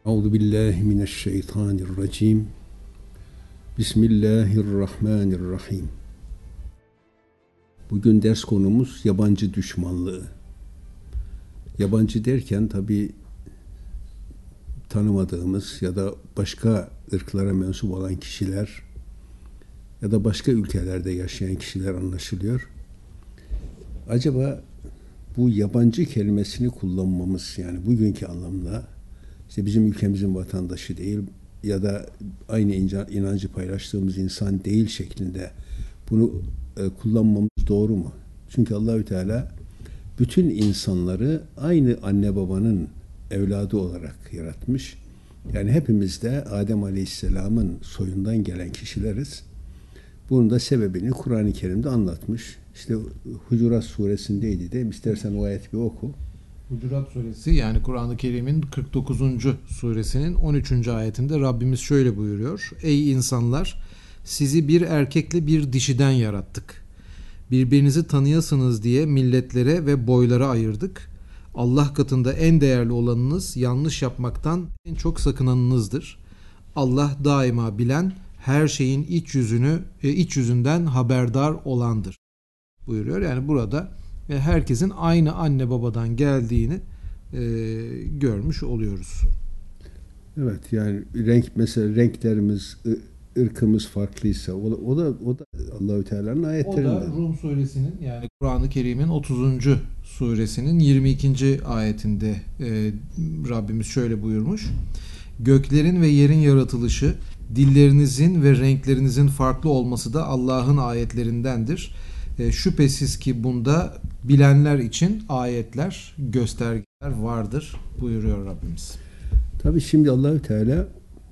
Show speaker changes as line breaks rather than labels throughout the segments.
Euzu billahi mineşşeytanirracim. Bismillahirrahmanirrahim. Bugün ders konumuz yabancı düşmanlığı. Yabancı derken tabii tanımadığımız ya da başka ırklara mensup olan kişiler ya da başka ülkelerde yaşayan kişiler anlaşılıyor. Acaba bu yabancı kelimesini kullanmamız, yani bugünkü anlamda işte bizim ülkemizin vatandaşı değil ya da aynı inancı paylaştığımız insan değil şeklinde bunu kullanmamız doğru mu? Çünkü Allahü Teala bütün insanları aynı anne babanın evladı olarak yaratmış. Yani hepimiz de Adem Aleyhisselam'ın soyundan gelen kişileriz. Bunun da sebebini Kur'an-ı Kerim'de anlatmış. İşte Hucurat suresindeydi değil mi? İstersen o ayeti bir oku.
Hucurat suresi, yani Kur'an-ı Kerim'in 49. suresinin 13. ayetinde Rabbimiz şöyle buyuruyor. Ey insanlar! Sizi bir erkekle bir dişiden yarattık. Birbirinizi tanıyasınız diye milletlere ve boylara ayırdık. Allah katında en değerli olanınız yanlış yapmaktan en çok sakınanınızdır. Allah daima bilen, her şeyin iç yüzünden haberdar olandır buyuruyor. Yani burada herkesin aynı anne babadan geldiğini görmüş oluyoruz.
Evet, yani mesela renklerimiz, ırkımız farklıysa o da Allahü Teala'nın ayetlerinde.
O da Rum suresinin, yani Kur'an-ı Kerim'in 30. suresinin 22. ayetinde Rabbimiz şöyle buyurmuş. Göklerin ve yerin yaratılışı, dillerinizin ve renklerinizin farklı olması da Allah'ın ayetlerindendir. Şüphesiz ki bunda bilenler için ayetler, göstergeler vardır buyuruyor Rabbimiz.
Tabii şimdi Allahü Teala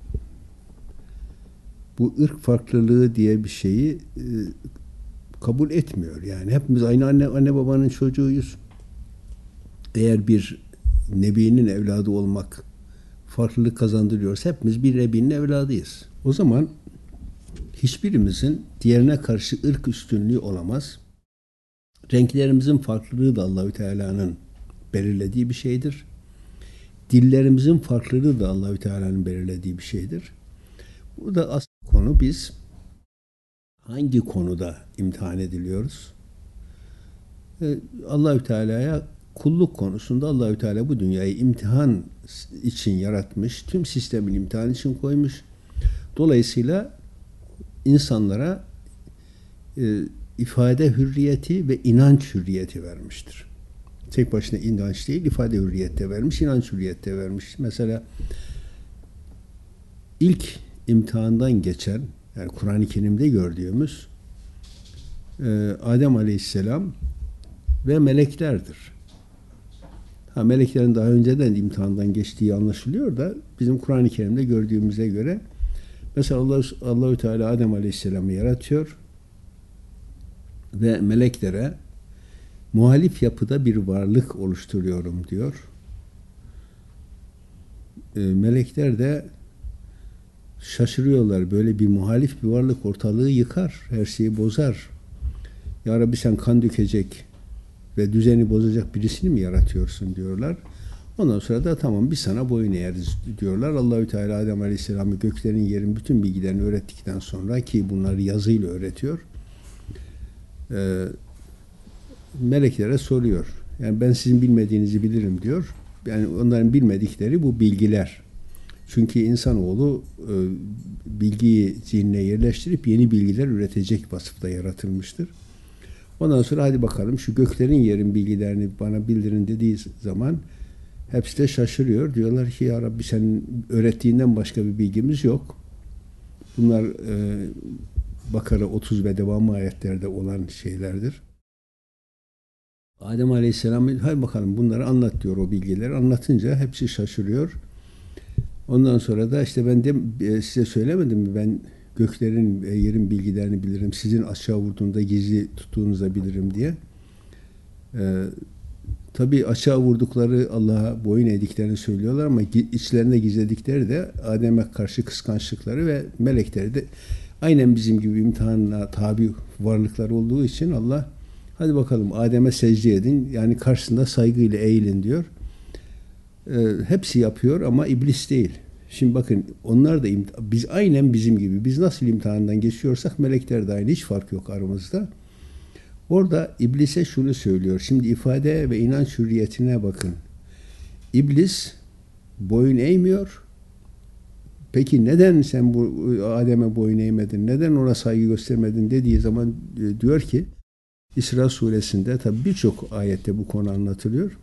bu ırk farklılığı diye bir şeyi kabul etmiyor. Yani hepimiz aynı anne babanın çocuğuyuz. Eğer bir nebinin evladı olmak farklılık kazandırıyorsa hepimiz bir nebinin evladıyız. O zaman hiçbirimizin diğerine karşı ırk üstünlüğü olamaz. Renklerimizin farklılığı da Allahü Teala'nın belirlediği bir şeydir. Dillerimizin farklılığı da Allahü Teala'nın belirlediği bir şeydir. Burada asıl konu, biz hangi konuda imtihan ediliyoruz? Allahü Teala'ya kulluk konusunda Allahü Teala bu dünyayı imtihan için yaratmış. Tüm sistemin imtihan için koymuş. Dolayısıyla insanlara ifade hürriyeti ve inanç hürriyeti vermiştir. Tek başına inanç değil, ifade hürriyeti de vermiş, inanç hürriyeti de vermiş. Mesela ilk imtihandan geçen, yani Kur'an-ı Kerim'de gördüğümüz Adem Aleyhisselam ve meleklerdir. Meleklerin daha önceden imtihandan geçtiği anlaşılıyor da bizim Kur'an-ı Kerim'de gördüğümüze göre mesela Allahü Teala Adem Aleyhisselam'ı yaratıyor ve meleklere muhalif yapıda bir varlık oluşturuyorum diyor. Melekler de şaşırıyorlar. Böyle bir muhalif bir varlık ortalığı yıkar, her şeyi bozar. Ya Rabbi, sen kan dökecek ve düzeni bozacak birisini mi yaratıyorsun diyorlar. Ondan sonra da tamam, biz sana boyun eğeriz diyorlar. Allahü Teala Adem Aleyhisselam'ı göklerin yerin bütün bilgilerini öğrettikten sonra, ki bunları yazıyla öğretiyor, meleklere soruyor. Yani ben sizin bilmediğinizi bilirim diyor. Yani onların bilmedikleri bu bilgiler. Çünkü insanoğlu bilgiyi zihnine yerleştirip yeni bilgiler üretecek vasıfta yaratılmıştır. Ondan sonra hadi bakalım şu göklerin yerin bilgilerini bana bildirin dediği zaman hepsi de şaşırıyor. Diyorlar ki ya Rabbi, senin öğrettiğinden başka bir bilgimiz yok. Bunlar Bakara 30 ve devamı ayetlerde olan şeylerdir. Adem Aleyhisselam hadi bakalım bunları anlat diyor, o bilgileri. Anlatınca hepsi şaşırıyor. Ondan sonra da işte ben de size söylemedim mi, ben göklerin yerin bilgilerini bilirim. Sizin aşağı vurduğunda gizli tuttuğunuzu bilirim diye. Tabii aşağı vurdukları Allah'a boyun eğdiklerini söylüyorlar ama içlerinde gizledikleri de Adem'e karşı kıskançlıkları ve melekleri de aynen bizim gibi imtihanla tabi varlıklar olduğu için Allah hadi bakalım Adem'e secde edin, yani karşısında saygıyla eğilin diyor. Hepsi yapıyor ama iblis değil. Şimdi bakın onlar da biz aynen bizim gibi. Biz nasıl imtihandan geçiyorsak melekler de aynı. Hiç fark yok aramızda. Orada iblise şunu söylüyor. Şimdi ifade ve inanç hürriyetine bakın. İblis boyun eğmiyor. Peki neden sen bu Adem'e boyun eğmedin? Neden ona saygı göstermedin dediği zaman diyor ki İsra suresinde tabi birçok ayette bu konu anlatılıyor.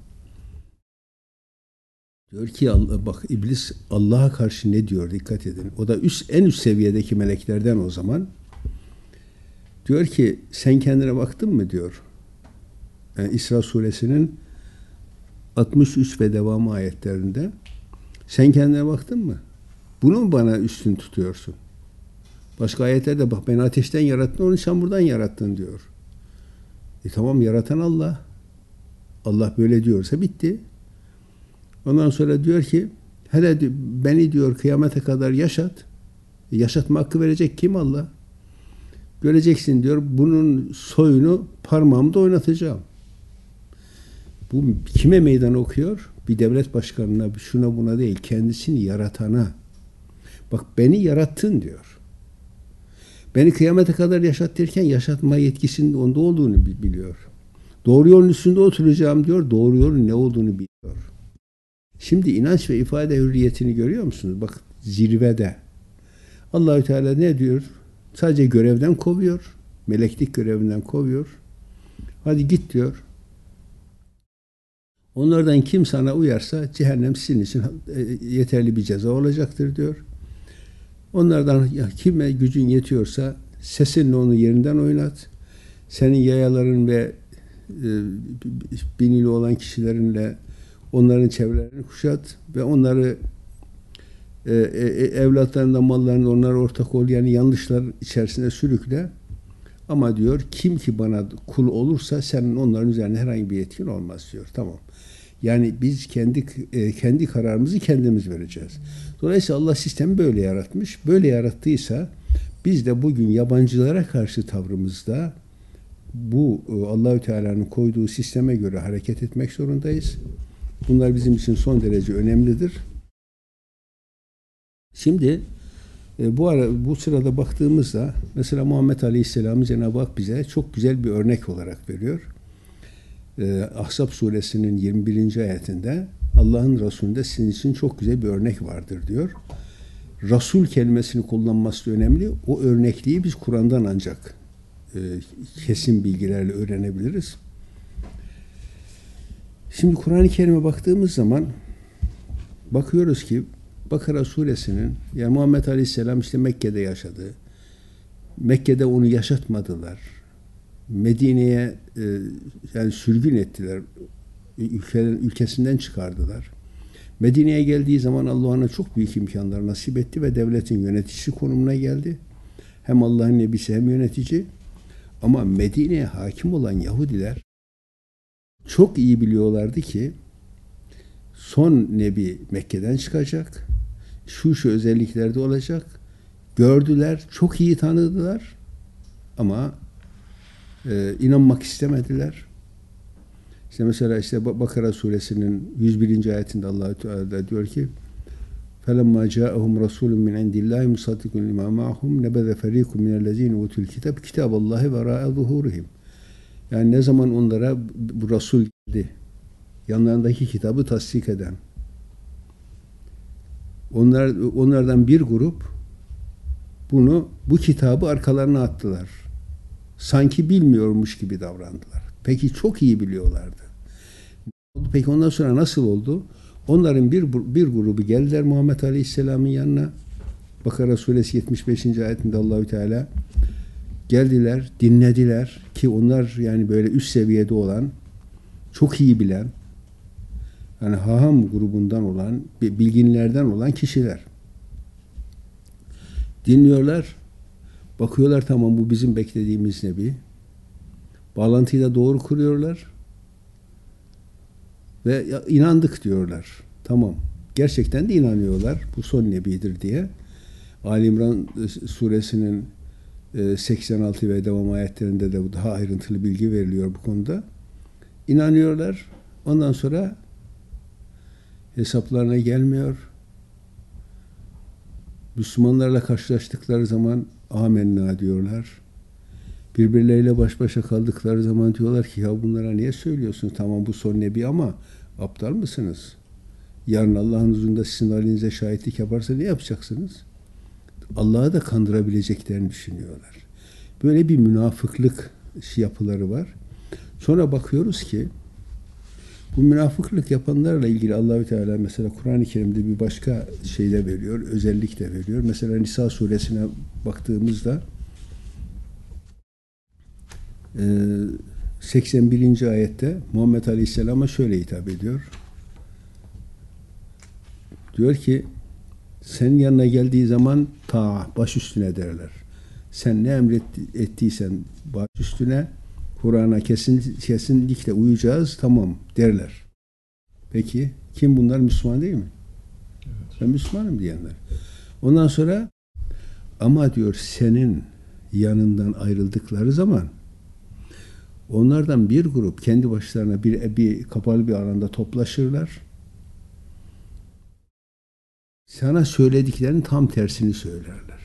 Diyor ki Allah, bak iblis Allah'a karşı ne diyor dikkat edin. O da en üst seviyedeki meleklerden o zaman. Diyor ki sen kendine baktın mı diyor. Yani İsra suresinin 63 ve devamı ayetlerinde sen kendine baktın mı? Bunu mu bana üstün tutuyorsun? Başka ayetlerde bak beni ateşten yarattın onu çamurdan yarattın diyor. Tamam yaratan Allah. Allah böyle diyorsa bitti. Ondan sonra diyor ki hele beni diyor kıyamete kadar yaşat. Yaşatma hakkı verecek kim Allah? Göreceksin diyor bunun soyunu parmağımda oynatacağım. Bu kime meydan okuyor? Bir devlet başkanına, şuna buna değil, kendisini yaratana. Bak beni yarattın diyor. Beni kıyamete kadar yaşat derken yaşatma yetkisinin onda olduğunu biliyor. Doğru yolun üstünde oturacağım diyor. Doğru yolun ne olduğunu biliyor. Şimdi inanç ve ifade hürriyetini görüyor musunuz? Bak zirvede. Allahü Teala ne diyor? Sadece görevden kovuyor. Meleklik görevinden kovuyor. Hadi git diyor. Onlardan kim sana uyarsa cehennem sizin için yeterli bir ceza olacaktır diyor. Onlardan kime gücün yetiyorsa sesinle onu yerinden oynat. Senin yayaların ve binili olan kişilerinle onların çevrelerini kuşat ve onları evlatlarından mallarında onlara ortak ol yani yanlışlar içerisine sürükle. Ama diyor kim ki bana kul olursa senin onların üzerine herhangi bir yetkin olmaz diyor. Tamam. Yani biz kendi kararımızı kendimiz vereceğiz. Dolayısıyla Allah sistemi böyle yaratmış. Böyle yarattıysa biz de bugün yabancılara karşı tavrımızda bu Allahü Teala'nın koyduğu sisteme göre hareket etmek zorundayız. Bunlar bizim için son derece önemlidir. Şimdi bu sırada baktığımızda mesela Muhammed Aleyhisselam'ı Cenab-ı Hak bize çok güzel bir örnek olarak veriyor. Ahzab suresinin 21. ayetinde Allah'ın Resulü'nde sizin için çok güzel bir örnek vardır diyor. Resul kelimesini kullanması önemli. O örnekliği biz Kur'an'dan ancak kesin bilgilerle öğrenebiliriz. Şimdi Kur'an-ı Kerim'e baktığımız zaman bakıyoruz ki Bakara suresinin yani Muhammed Aleyhisselam işte Mekke'de yaşadı. Mekke'de onu yaşatmadılar. Medine'ye yani sürgün ettiler. Ülkesinden çıkardılar. Medine'ye geldiği zaman Allah ona çok büyük imkanlar nasip etti ve devletin yöneticisi konumuna geldi. Hem Allah'ın nebisi hem yönetici. Ama Medine'ye hakim olan Yahudiler çok iyi biliyorlardı ki son nebi Mekke'den çıkacak. Şu özelliklerde olacak. Gördüler, çok iyi tanıdılar ama inanmak istemediler. İşte mesela Bakara suresinin 101. ayetinde Allah-u Teala diyor ki فَلَمَّا جَاءَهُمْ رَسُولٌ مِنْ عِنْدِ اللّٰهِ مُصَدِّقٌ لِمَا مَعَهُمْ نَبَذَ فَر۪يقٌ مِنَ الَّذ۪ينَ اُوتُوا الْكِتَابَ كِتَابَ اللّٰهِ وَرَاءَ ظُهُورِهِمْ. Yani ne zaman onlara bu Resul geldi, yanlarındaki kitabı tasdik eden, onlardan bir grup bu kitabı arkalarına attılar. Sanki bilmiyormuş gibi davrandılar. Peki çok iyi biliyorlardı. Peki ondan sonra nasıl oldu? Onların bir grubu geldiler Muhammed Aleyhisselam'ın yanına. Bakara suresi 75. ayetinde Allahü Teala geldiler, dinlediler ki onlar yani böyle üst seviyede olan, çok iyi bilen, yani haham grubundan olan, bilginlerden olan kişiler. Dinliyorlar, bakıyorlar tamam bu bizim beklediğimiz nebi. Bağlantıyı da doğru kuruyorlar ve inandık diyorlar. Tamam. Gerçekten de inanıyorlar. Bu son nebidir diye. Ali İmran suresinin 86 ve devam ayetlerinde de daha ayrıntılı bilgi veriliyor bu konuda. İnanıyorlar. Ondan sonra hesaplarına gelmiyor. Müslümanlarla karşılaştıkları zaman amenna diyorlar. Birbirleriyle baş başa kaldıkları zaman diyorlar ki ya bunlara niye söylüyorsunuz? Tamam bu son nebi ama aptal mısınız? Yarın Allah'ın huzurunda sizin halinize şahitlik yaparsa ne yapacaksınız? Allah'ı da kandırabileceklerini düşünüyorlar. Böyle bir münafıklık yapıları var. Sonra bakıyoruz ki bu münafıklık yapanlarla ilgili Allahü Teala mesela Kur'an-ı Kerim'de bir başka şey de veriyor, özellik de veriyor. Mesela Nisa suresine baktığımızda 81. ayette Muhammed Aleyhisselam'a şöyle hitap ediyor. Diyor ki senin yanına geldiği zaman baş üstüne derler. Sen ne emrettiysen baş üstüne, Kur'an'a kesinlikle uyacağız, tamam derler. Peki kim bunlar? Müslüman değil mi? Evet. Ben Müslümanım diyenler. Ondan sonra ama diyor senin yanından ayrıldıkları zaman onlardan bir grup kendi başlarına bir kapalı bir alanda toplaşırlar. Sana söylediklerinin tam tersini söylerler.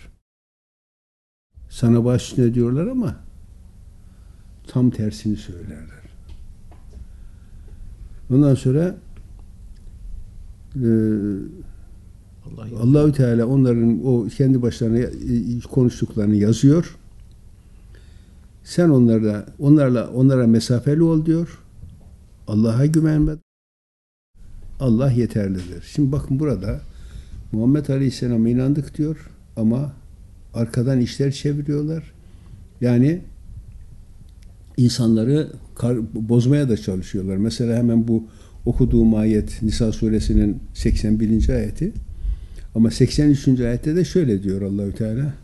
Sana baş üstüne diyorlar ama tam tersini söylerler. Ondan sonra Allahü Teala onların o kendi başlarına konuştuklarını yazıyor. Sen onlara mesafeli ol diyor. Allah'a güvenme. Allah yeterlidir. Şimdi bakın burada Muhammed Aleyhisselam'a inandık diyor ama arkadan işler çeviriyorlar. Yani insanları bozmaya da çalışıyorlar. Mesela hemen bu okuduğum ayet Nisa suresinin 81. ayeti ama 83. ayette de şöyle diyor Allahü Teala.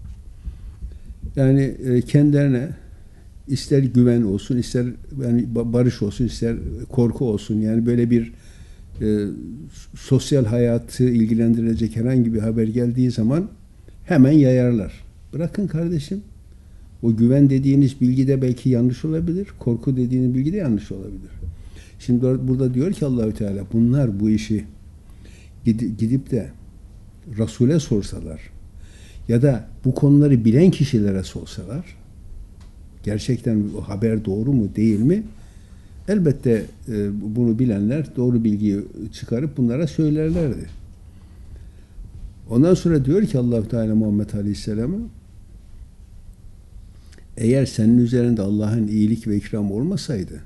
Yani kendilerine ister güven olsun, ister yani barış olsun, ister korku olsun. Yani böyle bir sosyal hayatı ilgilendirecek herhangi bir haber geldiği zaman hemen yayarlar. Bırakın kardeşim. O güven dediğiniz bilgi de belki yanlış olabilir. Korku dediğiniz bilgi de yanlış olabilir. Şimdi burada diyor ki Allahü Teala bunlar bu işi gidip de Resul'e sorsalar ya da bu konuları bilen kişilere sorsalar gerçekten o haber doğru mu değil mi? Elbette bunu bilenler doğru bilgiyi çıkarıp bunlara söylerlerdi. Ondan sonra diyor ki Allah-u Teala Muhammed Aleyhisselam'a eğer senin üzerinde Allah'ın iyilik ve ikramı olmasaydı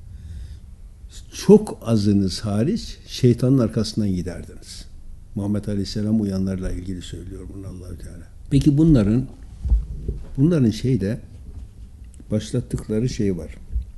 çok azınız hariç şeytanın arkasından giderdiniz. Muhammed Aleyhisselam uyanlarla ilgili söylüyor bunu Allah-u Teala. Peki bunların başlattıkları şey var.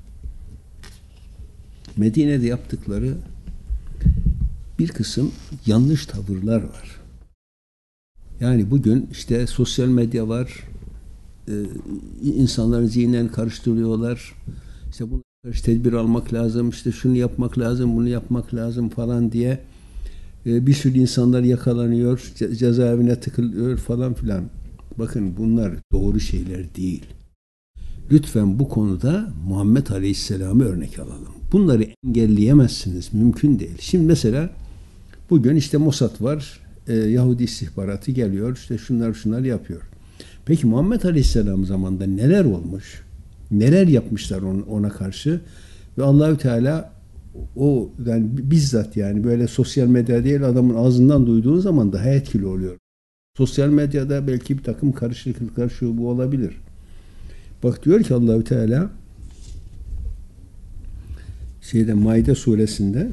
Medine'de yaptıkları bir kısım yanlış tavırlar var. Yani bugün işte sosyal medya var, insanların zihinlerini karıştırıyorlar. İşte buna karşı tedbir almak lazım, işte şunu yapmak lazım, bunu yapmak lazım falan diye bir sürü insanlar yakalanıyor, cezaevine tıkılıyor falan filan. Bakın bunlar doğru şeyler değil. Lütfen bu konuda Muhammed Aleyhisselam'ı örnek alalım. Bunları engelleyemezsiniz, mümkün değil. Şimdi mesela bugün işte Mossad var, Yahudi istihbaratı geliyor, işte şunlar yapıyor. Peki Muhammed Aleyhisselam zamanında neler olmuş? Neler yapmışlar ona karşı? Ve Allahü Teala o yani bizzat yani böyle sosyal medya değil adamın ağzından duyduğun zaman daha etkili oluyor. Sosyal medyada belki bir takım karışıklıklar şu bu olabilir. Bak diyor ki Allahü Teala Maide suresinde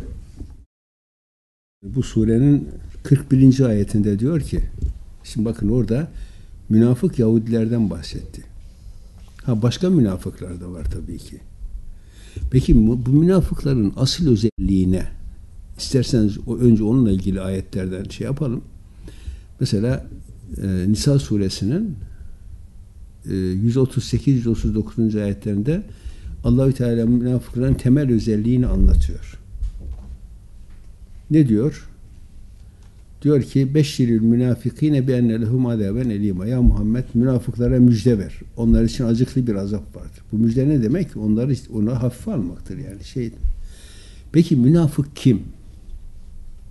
bu surenin 41. ayetinde diyor ki şimdi bakın orada münafık Yahudilerden bahsetti. Başka münafıklar da var tabii ki. Peki bu münafıkların asıl özelliğine isterseniz önce onunla ilgili ayetlerden yapalım. Mesela Nisa suresinin 138-139. ayetlerinde Allahü Teala münafıkların temel özelliğini anlatıyor. Ne diyor? Diyor ki beşşiril münafikine bi enne lehum azaben elima. Ya Muhammed münafıklara müjde ver. Onlar için acıklı bir azap vardır. Bu müjde ne demek? Onu hafife almaktır yani. Peki münafık kim?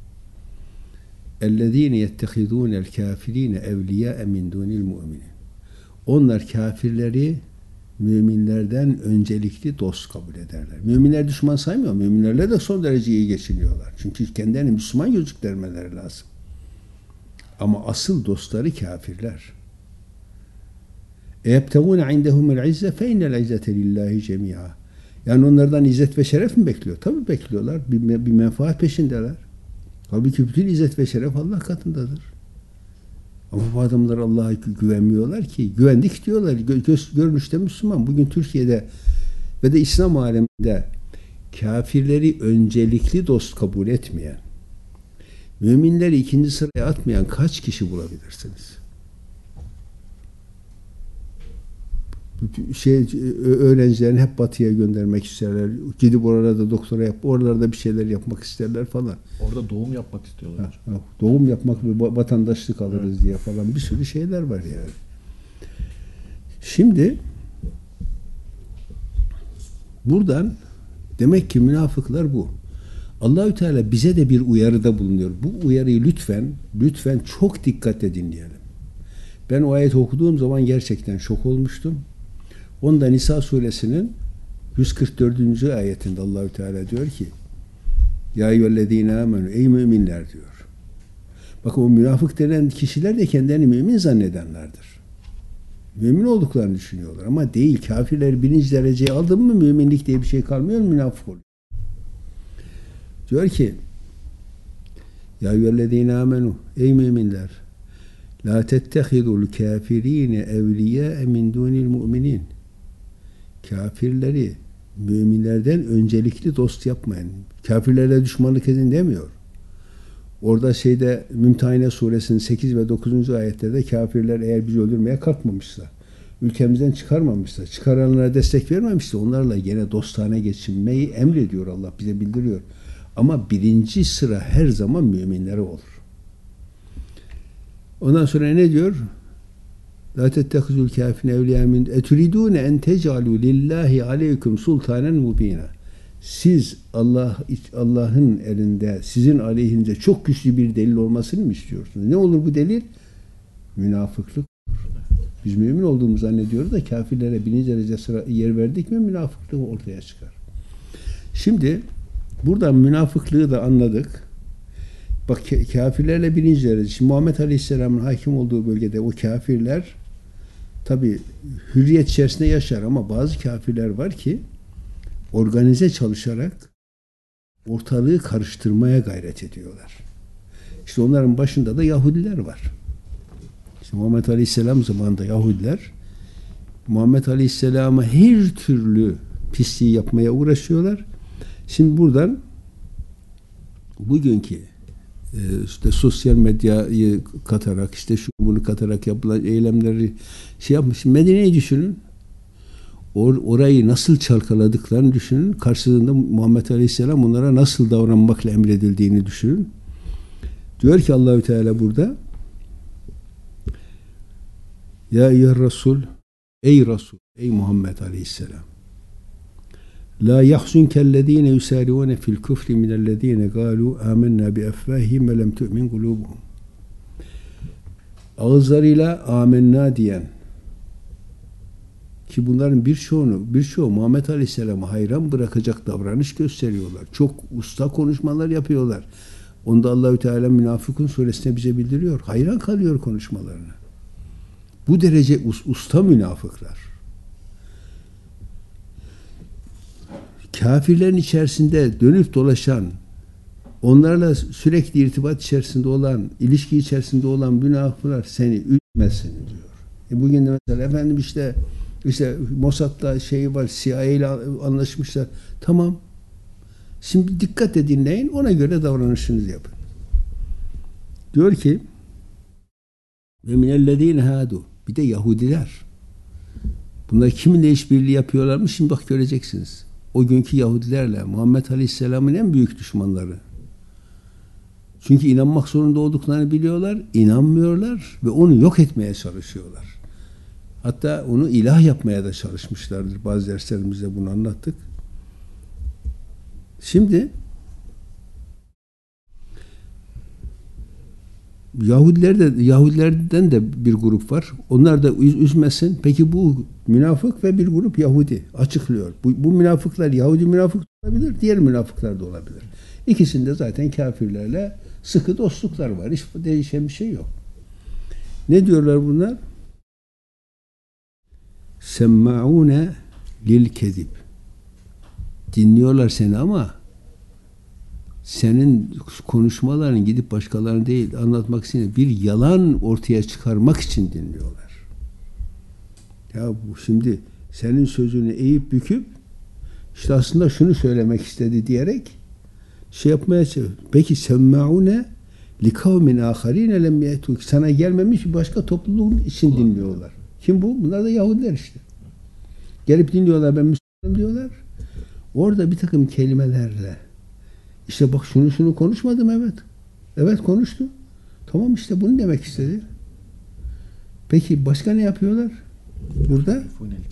اَلَّذ۪ينَ يَتَّخِذُونَ الْكَافِر۪ينَ اَوْلِيَاءَ مِنْ دُونِ الْمُؤْمِنِينَ. Onlar kafirleri müminlerden öncelikli dost kabul ederler. Müminler düşman saymıyor. Müminlerle de son derece iyi geçiniyorlar. Çünkü kendilerini Müslüman gözüklermeleri lazım. Ama asıl dostları kafirler. اَيَبْتَغُونَ عِنْدَهُمُ الْعِزَّةَ فَاِنَّ الْعِزَّةَ لِلّٰهِ جَمِيعًا. Yani onlardan izzet ve şeref mi bekliyor? Tabii bekliyorlar. Bir menfaat peşindeler. Halbuki bütün izzet ve şeref Allah katındadır. Ama bu adamlar Allah'a güvenmiyorlar ki. Güvendik diyorlar. Görünüşte Müslüman. Bugün Türkiye'de ve de İslam aleminde kafirleri öncelikli dost kabul etmeyen, müminleri ikinci sıraya atmayan kaç kişi bulabilirsiniz? Öğrencilerini hep batıya göndermek isterler. Gidip oralarda doktora yap, oralarda bir şeyler yapmak isterler falan.
Orada doğum yapmak istiyorlar.
Doğum yapmak ve vatandaşlık alırız diye falan bir sürü şeyler var yani. Şimdi buradan demek ki münafıklar bu. Allahü Teala bize de bir uyarıda bulunuyor. Bu uyarıyı lütfen çok dikkatle dinleyelim. Ben o ayeti okuduğum zaman gerçekten şok olmuştum. Onda Nisa suresinin 144. ayetinde Allahü Teala diyor ki: Ya eyyühellezine amenu, ey müminler diyor. Bakın o münafık denen kişiler de kendilerini mümin zannedenlerdir. Mümin olduklarını düşünüyorlar ama değil. Kafirler birinci dereceye aldın mı müminlik diye bir şey kalmıyor, münafık oluyor. Diyor ki: Ya eyyühellezine amenu, ey müminler, la tettehidul kafirine evliya min dunil mu'minin. Kafirleri müminlerden öncelikli dost yapmayın. Kafirlerle düşmanlık edin demiyor. Orada Mümtehine suresinin 8 ve 9. ayetlerde kafirler eğer bizi öldürmeye kalkmamışsa, ülkemizden çıkarmamışsa, çıkaranlara destek vermemişse onlarla gene dostane geçinmeyi emrediyor, Allah bize bildiriyor. Ama birinci sıra her zaman müminlere olur. Ondan sonra ne diyor? La tettehizul kafirine evliya min eturidune en tecalu lillahi aleykum sultanen mubina. Siz Allah'ın elinde sizin aleyhinize çok güçlü bir delil olmasını mı istiyorsunuz? Ne olur bu delil? Münafıklık. Biz mümin olduğumuzu zannediyoruz da kafirlere birinci derece yer verdik mi münafıklık ortaya çıkar. Şimdi buradan münafıklığı da anladık. Bak kafirlerle birinci derece. Şimdi Muhammed Aleyhisselam'ın hakim olduğu bölgede o kafirler tabi hürriyet içerisinde yaşar ama bazı kafirler var ki organize çalışarak ortalığı karıştırmaya gayret ediyorlar. İşte onların başında da Yahudiler var. İşte Muhammed Aleyhisselam zamanında Yahudiler Muhammed Aleyhisselam'a her türlü pisliği yapmaya uğraşıyorlar. Şimdi buradan bugünkü işte sosyal medyayı katarak, işte şu bunu katarak yapılan eylemleri yapmış. Medine'yi düşünün. Orayı nasıl çalkaladıklarını düşünün. Karşılığında Muhammed Aleyhisselam onlara nasıl davranmakla emredildiğini düşünün. Diyor ki Allahü Teala burada: Ya Resul, ey Resul, ey Muhammed Aleyhisselam, La yahzunkellezine yusariune fil küfri minellezine galu amennâ bi efvâhihim ve lem tu'min kulûbuhum. Ağızlarıyla amenna diyen ki bunların birçoğu Muhammed Aleyhisselam'a hayran bırakacak davranış gösteriyorlar. Çok usta konuşmalar yapıyorlar. Onda Allahü Teala Münafıkun suresinde bize bildiriyor. Hayran kalıyor konuşmalarına. Bu derece usta münafıklar. Kafirlerin içerisinde dönüp dolaşan, onlarla sürekli irtibat içerisinde olan, ilişki içerisinde olan münafıklar seni üzmesin diyor. Bugün de mesela efendim işte Mossad'da var, CIA ile anlaşmışlar. Tamam. Şimdi dikkatle dinleyin, ona göre davranışınızı yapın. Diyor ki ve minellezine hadu, bir de Yahudiler. Bunlar kiminle işbirliği yapıyorlarmış? Şimdi bak göreceksiniz. O günkü Yahudilerle Muhammed Aleyhisselam'ın en büyük düşmanları. Çünkü inanmak zorunda olduklarını biliyorlar, inanmıyorlar ve onu yok etmeye çalışıyorlar. Hatta onu ilah yapmaya da çalışmışlardır. Bazı derslerimizde bunu anlattık. Şimdi Yahudilerden de bir grup var. Onlar da üzmesin. Peki bu münafık ve bir grup Yahudi açıklıyor. Bu münafıklar Yahudi münafık olabilir, diğer münafıklar da olabilir. İkisinde zaten kafirlerle sıkı dostluklar var. Hiç değişen bir şey yok. Ne diyorlar bunlar? Semma'une lil kezib. Dinliyorlar seni ama senin konuşmalarını gidip başkalarına değil anlatmak için bir yalan ortaya çıkarmak için dinliyorlar. Ya bu şimdi senin sözünü eğip büküp işte aslında şunu söylemek istedi diyerek şey yapmaya çalışıyor. Peki semma'une li kavmin aharine lem yetuk. Sana gelmemiş bir başka topluluğun için dinliyorlar. Kim bu? Bunlar da Yahudiler işte. Gelip dinliyorlar, ben Müslümanım diyorlar. Orada bir takım kelimelerle işte bak şunu konuşmadım, evet. Evet konuştu. Tamam işte bunu demek istedi. Peki başka ne yapıyorlar? Burada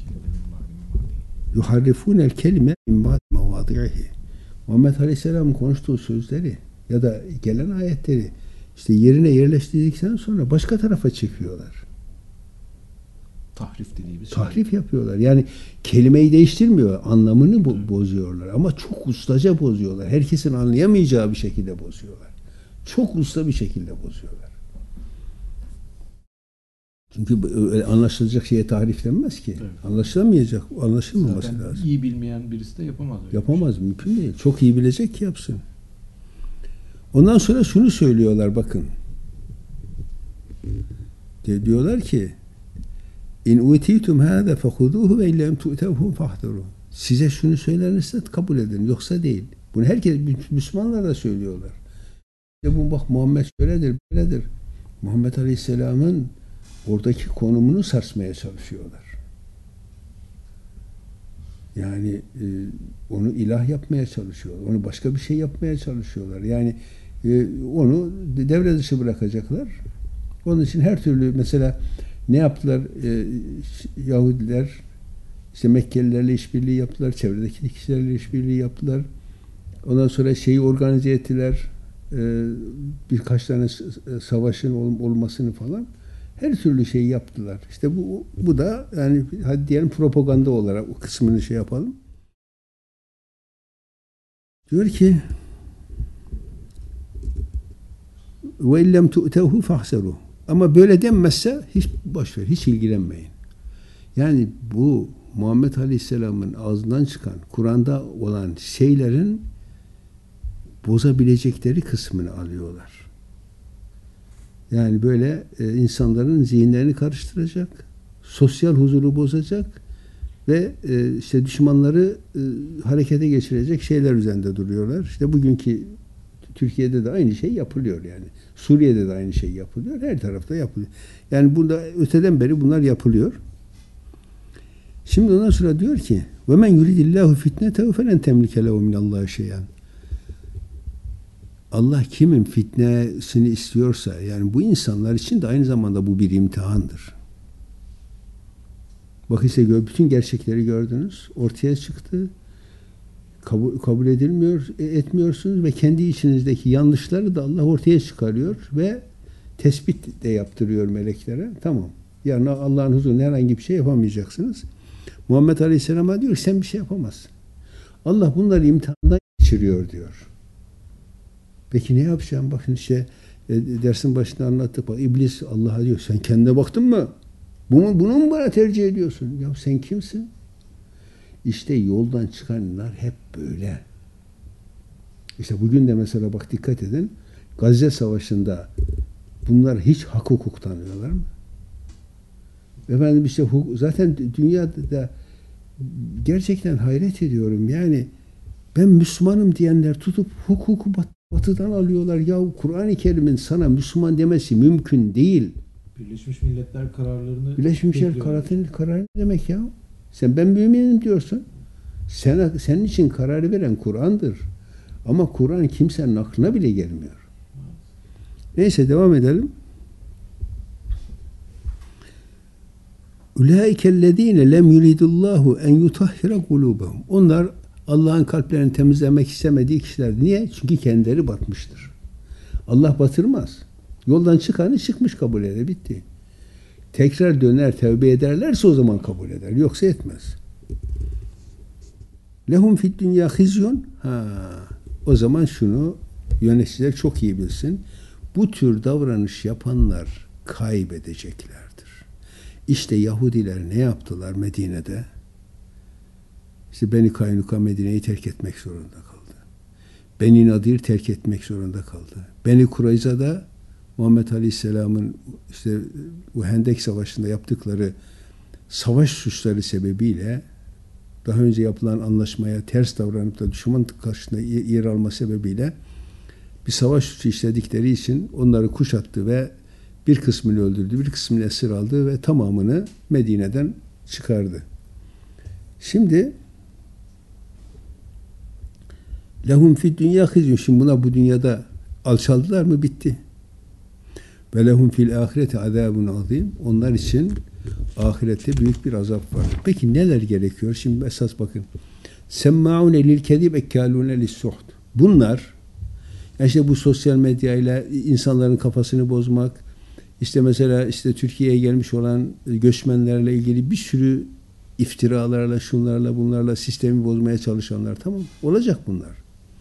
yuharrifûnel kelime min ba'di mevâdi'ihi. Muhammed Aleyhisselam'ın konuştuğu sözleri ya da gelen ayetleri işte yerine yerleştirdikten sonra başka tarafa çekiyorlar.
Tahrif dediğimiz
Tahrif yapıyorlar. Yani kelimeyi değiştirmiyor. Anlamını bozuyorlar. Ama çok ustaca bozuyorlar. Herkesin anlayamayacağı bir şekilde bozuyorlar. Çok usta bir şekilde bozuyorlar. Çünkü anlaşılacak şeye tahrif denmez ki. Evet. Anlaşılamayacak, anlaşılmaması
zaten
lazım.
İyi bilmeyen birisi de yapamaz.
Yapamaz, mümkün değil. Çok iyi bilecek ki yapsın. Ondan sonra şunu söylüyorlar bakın. Diyorlar ki İn utitum hâze fehuduhu ve illem tu'tevhu fahduruhu. Size şunu söylenirse kabul edin. Yoksa değil. Bunu herkes, Müslümanlar da söylüyorlar. İşte bu bak Muhammed şöyledir, böyledir. Muhammed Aleyhisselam'ın oradaki konumunu sarsmaya çalışıyorlar. Yani onu ilah yapmaya çalışıyorlar. Onu başka bir şey yapmaya çalışıyorlar. Yani onu devre dışı bırakacaklar. Onun için her türlü mesela ne yaptılar Yahudiler? İşte Mekkelilerle işbirliği yaptılar. Çevredeki kişilerle işbirliği yaptılar. Ondan sonra şeyi organize ettiler. Birkaç tane savaşın olmasını falan. Her türlü şeyi yaptılar. İşte bu da yani hadi diyelim propaganda olarak o kısmını şey yapalım. Diyor ki ve illem tu'tehu fahseruh. Ama böyle denmezse hiç boşver, hiç ilgilenmeyin. Yani bu Muhammed Aleyhisselam'ın ağzından çıkan, Kur'an'da olan şeylerin bozabilecekleri kısmını alıyorlar. Yani böyle insanların zihinlerini karıştıracak, sosyal huzuru bozacak ve işte düşmanları harekete geçirecek şeyler üzerinde duruyorlar. İşte bugünkü Türkiye'de de aynı şey yapılıyor yani. Suriye'de de aynı şey yapılıyor. Her tarafta yapılıyor. Yani burada öteden beri bunlar yapılıyor. Şimdi ondan sonra diyor ki ve men yuridillahu fitnetehu felen temlike lehu minallahi şey'an. Allah kimin fitnesini istiyorsa yani bu insanlar için de aynı zamanda bu bir imtihandır. Bak işte bütün gerçekleri gördünüz. Ortaya çıktı. Kabul edilmiyor, etmiyorsunuz ve kendi içinizdeki yanlışları da Allah ortaya çıkarıyor ve tespit de yaptırıyor meleklere. Tamam. Yarın Allah'ın huzurunda herhangi bir şey yapamayacaksınız. Muhammed Aleyhisselam'a diyor sen bir şey yapamazsın. Allah bunları imtihandan geçiriyor diyor. Peki ne yapacağım? Bakın işte dersin başında anlattık. Bak İblis Allah'a diyor sen kendine baktın mı? Bunu mu bana tercih ediyorsun? Ya sen kimsin? İşte yoldan çıkanlar hep böyle. İşte bugün de mesela bak dikkat edin. Gazze Savaşı'nda bunlar hiç hak hukuk tanıyorlar mı? Efendim işte zaten dünyada gerçekten hayret ediyorum. Yani ben Müslümanım diyenler tutup hukuku batıdan alıyorlar. Ya Kur'an-ı Kerim'in sana Müslüman demesi mümkün değil.
Birleşmiş Milletler kararlarını
Birleşmiş Milletler kararı ne demek ya? Sen ben müminim diyorsun. Senin için kararı veren Kur'an'dır. Ama Kur'an kimsenin aklına bile gelmiyor. Neyse devam edelim. Ulaikellezine lem yuridullahu en yutahhira kulubahum. Onlar Allah'ın kalplerini temizlemek istemediği kişiler. Niye? Çünkü kendileri batmıştır. Allah batırmaz. Yoldan çıkanı çıkmış kabul eder. Bitti. Tekrar döner tevbe ederlerse o zaman kabul eder. Yoksa etmez. Lehum fid dünya hizyun. O zaman şunu yöneticiler çok iyi bilsin. Bu tür davranış yapanlar kaybedeceklerdir. İşte Yahudiler ne yaptılar Medine'de? İşte Beni Kaynuka Medine'yi terk etmek zorunda kaldı. Beni Nadir terk etmek zorunda kaldı. Beni Kurayza'da Muhammed Aleyhisselam'ın işte bu Hendek Savaşı'nda yaptıkları savaş suçları sebebiyle daha önce yapılan anlaşmaya ters davranıp da düşman karşısında yer alma sebebiyle bir savaş suçu işledikleri için onları kuşattı ve bir kısmını öldürdü, bir kısmını esir aldı ve tamamını Medine'den çıkardı. Şimdi lehum fid dünya hizyun. Şimdi buna bu dünyada alçaldılar mı? Bitti. Ve lehum fil ahireti azabun azim. Onlar için ahirette büyük bir azap var. Peki neler gerekiyor? Şimdi esas bakın. Semma'une lil kedib ekkalune lis-suht. Bunlar işte bu sosyal medyayla insanların kafasını bozmak, işte mesela işte Türkiye'ye gelmiş olan göçmenlerle ilgili bir sürü iftiralarla, şunlarla, bunlarla sistemi bozmaya çalışanlar, tamam, olacak bunlar.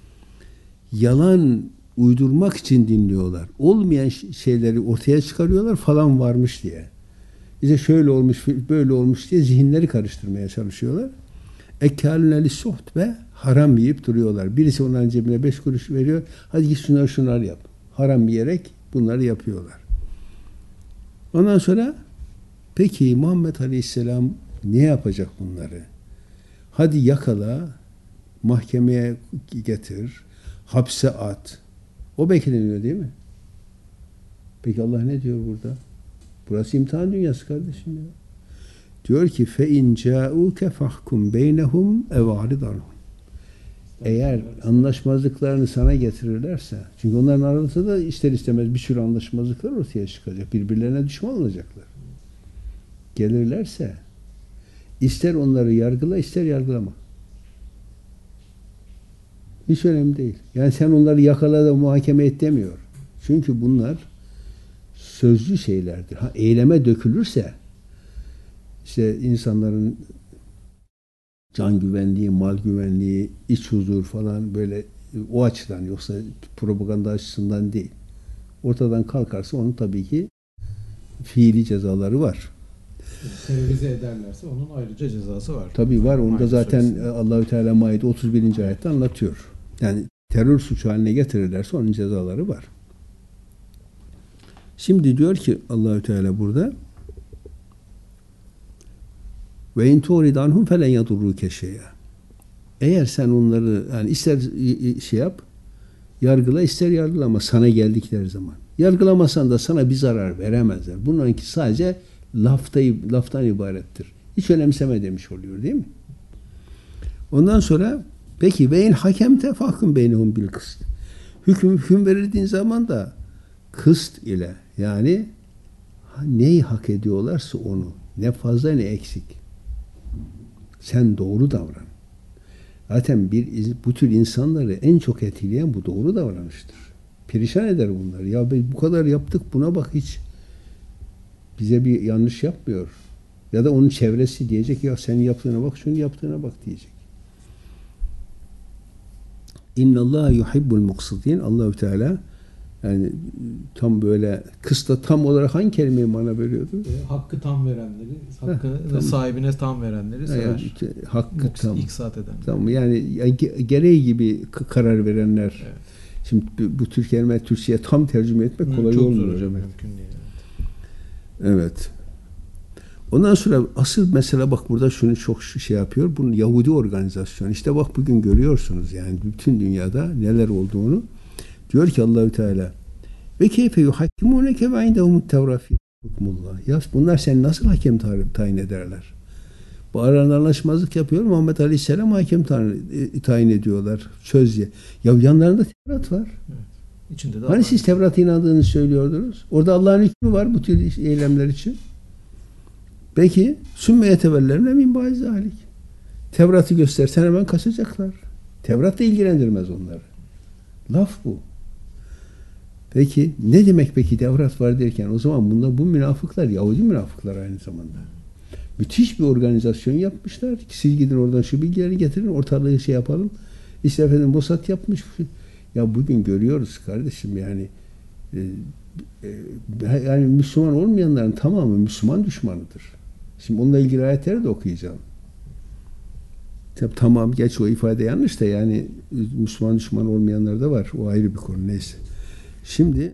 Yalan uydurmak için dinliyorlar. Olmayan şeyleri ortaya çıkarıyorlar falan varmış diye. İşte şöyle olmuş, böyle olmuş diye zihinleri karıştırmaya çalışıyorlar. Ekkalüne lis-suht ve haram yiyip duruyorlar. Birisi onların cebine 5 kuruş veriyor. Hadi git şunları yap. Haram yiyerek bunları yapıyorlar. Ondan sonra peki Muhammed Aleyhisselam ne yapacak bunları? Hadi yakala, mahkemeye getir, hapse at. O bekleniyor değil mi? Peki Allah ne diyor burada? Burası imtihan dünyası kardeşim ya. Diyor ki فَاِنْ جَاءُوكَ فَحْكُمْ بَيْنَهُمْ اَوَعْرِضْ عَنْهُمْ. Eğer anlaşmazlıklarını sana getirirlerse, çünkü onların arasında da ister istemez bir sürü anlaşmazlıklar ortaya çıkacak. Birbirlerine düşman olacaklar. Gelirlerse ister onları yargıla, ister yargılama. Hiç önemli değil. Yani sen onları yakala da muhakeme et demiyor. Çünkü bunlar sözlü şeylerdir. Eyleme dökülürse işte insanların can güvenliği, mal güvenliği, iç huzur falan böyle o açıdan, yoksa propaganda açısından değil. Ortadan kalkarsa onun tabii ki fiili cezaları var.
Terörize ederlerse onun ayrıca cezası var.
Tabii var. Onu da zaten
suresi.
Allahü Teala Maide 31. ayette anlatıyor. Yani terör suçu haline getirirlerse onun cezaları var. Şimdi diyor ki Allahü Teala burada ve in tu'ridanhum felen yadurruke şey'a. Eğer sen onları yani ister şey yap, yargıla, ister yargılama sana geldikleri zaman. Yargılamasan da sana bir zarar veremezler. Bunlarınki sadece laftan ibarettir. Hiç önemseme demiş oluyor değil mi? Ondan sonra peki ve in hakemte fahkum beynehum bil kıst. Hüküm verildiğin zaman da kıst ile, yani neyi hak ediyorlarsa onu, ne fazla ne eksik. Sen doğru davran. Zaten bu tür insanları en çok etkileyen bu doğru davranıştır. Perişan eder bunları. Ya bu kadar yaptık, buna bak, hiç bize bir yanlış yapmıyor. Ya da onun çevresi diyecek ya senin yaptığına bak, şunu yaptığına bak diyecek. İnnallâhe yuhibbul muqsitin. Allahü Teala yani tam böyle kısta tam olarak hangi kelimeyi bana veriyordu?
Hakkı tam verenleri, hakkı sahibine tam verenleri sever.
Yani, hakkı tam.
İksat edenler.
Tamam, yani gereği gibi karar verenler.
Evet.
Şimdi bu tür kelime Türkçe'ye tam tercüme etmek kolay
çok
olmuyor.
zor hocam,
Evet.
mümkün değil.
Evet. Ondan sonra asıl mesele bak burada şunu çok şey yapıyor. Bunun Yahudi organizasyonu. İşte bak bugün görüyorsunuz yani bütün dünyada neler olduğunu. Diyor ki Allahü Teala ve keyfe yuhakkimuneke ve indehumut tevrat fi hukmullah. Ya bunlar sen nasıl hakem tayin ederler? Bu aralarında anlaşmazlık yapıyor. Muhammed Aleyhisselam hakem tayin ediyorlar. Söz diye. Ya yanlarında Tevrat var.
Evet. İçinde de
hani siz Tevrat'a inandığınızı söylüyordunuz. Orada Allah'ın hükmü var bu tür eylemler için. Peki sümme yetevellerine min ba'd zalik. Tevrat'ı göstersen hemen kaçacaklar. Tevrat da ilgilendirmez onları. Laf bu. Peki ne demek peki Tevrat var derken? O zaman bu münafıklar Yahudi münafıklar aynı zamanda. Müthiş bir organizasyon yapmışlar. Siz gidin oradan şu bilgileri getirin, ortalığı şey yapalım. İşte efendim Mossad yapmış. Ya bugün görüyoruz kardeşim yani yani Müslüman olmayanların tamamı Müslüman düşmanıdır. Şimdi onunla ilgili ayetleri de okuyacağım. Tamam geç o ifade yanlış da yani Müslüman düşman olmayanlar da var. O ayrı bir konu neyse. Şimdi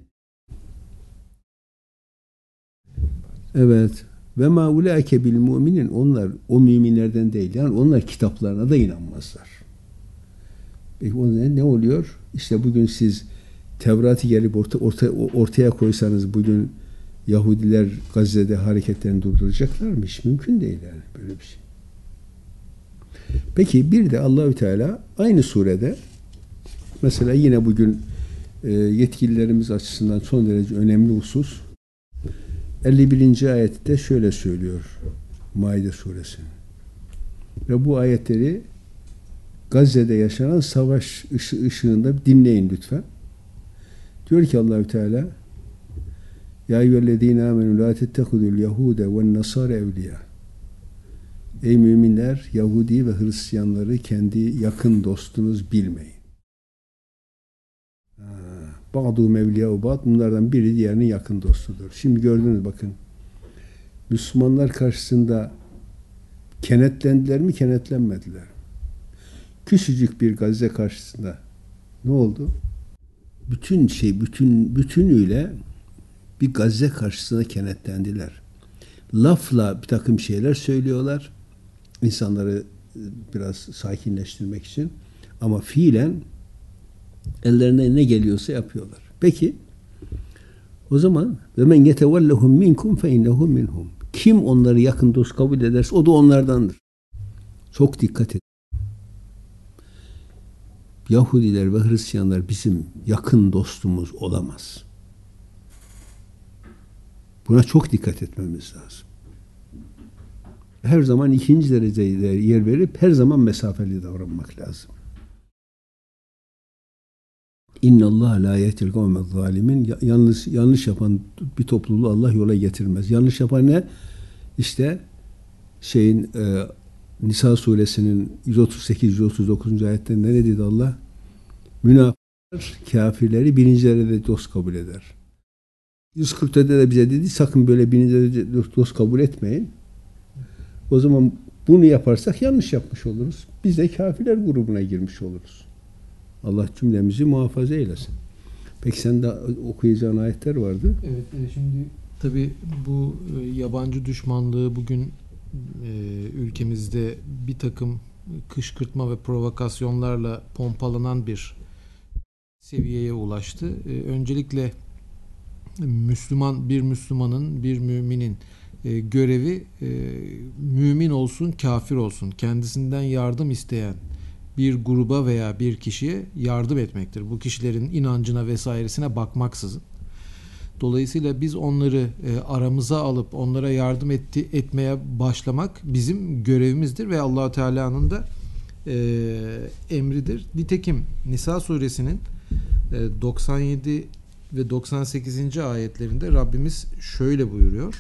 evet ve ma ulaike bil müminin onlar o müminlerden değil. Yani onlar kitaplarına da inanmazlar. Peki o ne oluyor? İşte bugün siz Tevrat'ı gelip ortaya koysanız bugün Yahudiler Gazze'de hareketlerini durduracaklar mı? Hiç mümkün değil yani böyle bir şey. Peki bir de Allahü Teala aynı surede mesela yine bugün yetkililerimiz açısından son derece önemli husus 51. ayette şöyle söylüyor Maide suresi. Ve bu ayetleri Gazze'de yaşanan savaş ışığında dinleyin lütfen. Diyor ki Allahü Teala Ya eyyühellezine amenu la tettehudul yehude ve nasara evliya. Ey müminler, Yahudi ve Hristiyanları kendi yakın dostunuz bilmeyin. Ba'du mevliya ba'd, bunlardan biri diğerinin yakın dostudur. Şimdi gördünüz bakın. Müslümanlar karşısında kenetlendiler mi, kenetlenmediler. Küçücük bir Gazze karşısında ne oldu? Bütünüyle bir Gazze karşısında kenetlendiler. Lafla bir takım şeyler söylüyorlar. İnsanları biraz sakinleştirmek için. Ama fiilen ellerine ne geliyorsa yapıyorlar. Peki o zaman ve men yetevellehum minkum fe innehu minhum. Kim onları yakın dost kabul ederse o da onlardandır. Çok dikkat edin. Yahudiler ve Hristiyanlar bizim yakın dostumuz olamaz. Buna çok dikkat etmemiz lazım. Her zaman ikinci derecede yer verip her zaman mesafeli davranmak lazım. İnna Allah la yehdil kavmez zalimin. Yanlış yapan bir topluluğu Allah yola getirmez. Yanlış yapan ne? İşte Nisa suresinin 138-139. ayetlerinde ne dedi Allah? Münafıklar kafirleri birinci derecede dost kabul eder. 140'da da bize dedi sakın böyle birinci derecede dost kabul etmeyin. O zaman bunu yaparsak yanlış yapmış oluruz. Biz de kafirler grubuna girmiş oluruz. Allah cümlemizi muhafaza eylesin. Peki sen de okuyacağın ayetler vardı.
Evet, şimdi tabii bu yabancı düşmanlığı bugün ülkemizde bir takım kışkırtma ve provokasyonlarla pompalanan bir seviyeye ulaştı. Öncelikle bir Müslümanın, bir müminin görevi mümin olsun, kafir olsun, kendisinden yardım isteyen bir gruba veya bir kişiye yardım etmektir. Bu kişilerin inancına vesairesine bakmaksızın. Dolayısıyla biz onları aramıza alıp onlara yardım etmeye başlamak bizim görevimizdir ve Allah-u Teala'nın da emridir. Nitekim Nisa suresinin 97 ve 98. ayetlerinde Rabbimiz şöyle buyuruyor.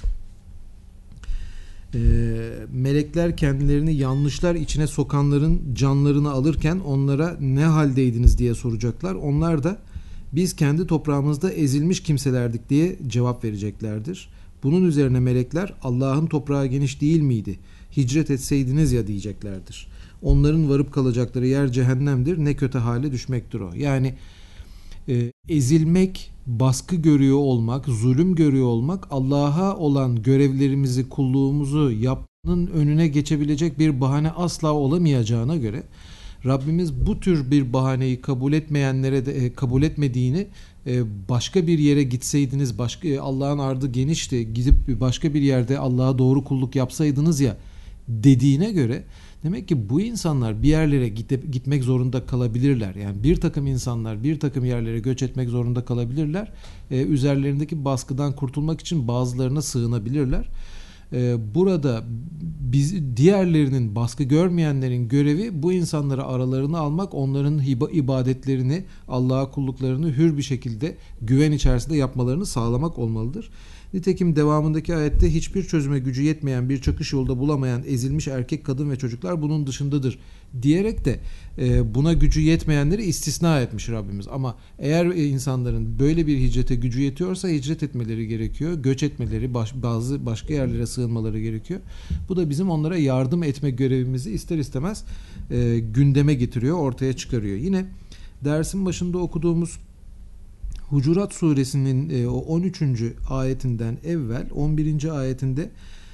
Melekler kendilerini yanlışlar içine sokanların canlarını alırken onlara ne haldeydiniz diye soracaklar. Onlar da biz kendi toprağımızda ezilmiş kimselerdik diye cevap vereceklerdir. Bunun üzerine melekler Allah'ın toprağı geniş değil miydi? Hicret etseydiniz ya diyeceklerdir. Onların varıp kalacakları yer cehennemdir. Ne kötü hale düşmektir o. Yani ezilmek, baskı görüyor olmak, zulüm görüyor olmak Allah'a olan görevlerimizi, kulluğumuzu yapmanın önüne geçebilecek bir bahane asla olamayacağına göre Rabbimiz bu tür bir bahaneyi kabul etmeyenlere de kabul etmediğini, başka bir yere gitseydiniz, Allah'ın ardı genişti, gidip başka bir yerde Allah'a doğru kulluk yapsaydınız ya dediğine göre demek ki bu insanlar bir yerlere gitmek zorunda kalabilirler. Yani bir takım insanlar bir takım yerlere göç etmek zorunda kalabilirler. Üzerlerindeki baskıdan kurtulmak için bazılarına sığınabilirler. Burada diğerlerinin, baskı görmeyenlerin görevi bu insanları aralarına almak, onların ibadetlerini, Allah'a kulluklarını hür bir şekilde güven içerisinde yapmalarını sağlamak olmalıdır. Nitekim devamındaki ayette hiçbir çözüme gücü yetmeyen, bir çıkış yolda bulamayan ezilmiş erkek, kadın ve çocuklar bunun dışındadır diyerek de buna gücü yetmeyenleri istisna etmiş Rabbimiz. Ama eğer insanların böyle bir hicrete gücü yetiyorsa hicret etmeleri gerekiyor. Göç etmeleri, bazı başka yerlere sığınmaları gerekiyor. Bu da bizim onlara yardım etme görevimizi ister istemez gündeme getiriyor, ortaya çıkarıyor. Yine dersin başında okuduğumuz Hucurat suresinin o 13. ayetinden evvel 11. ayetinde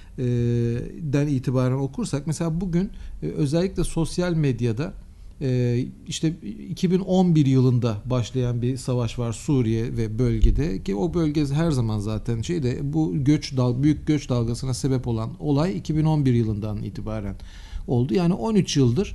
den itibaren okursak, mesela bugün özellikle sosyal medyada işte 2011 yılında başlayan bir savaş var Suriye ve bölgede, ki o bölge her zaman zaten bu büyük göç dalgasına sebep olan olay 2011 yılından itibaren oldu. Yani 13 yıldır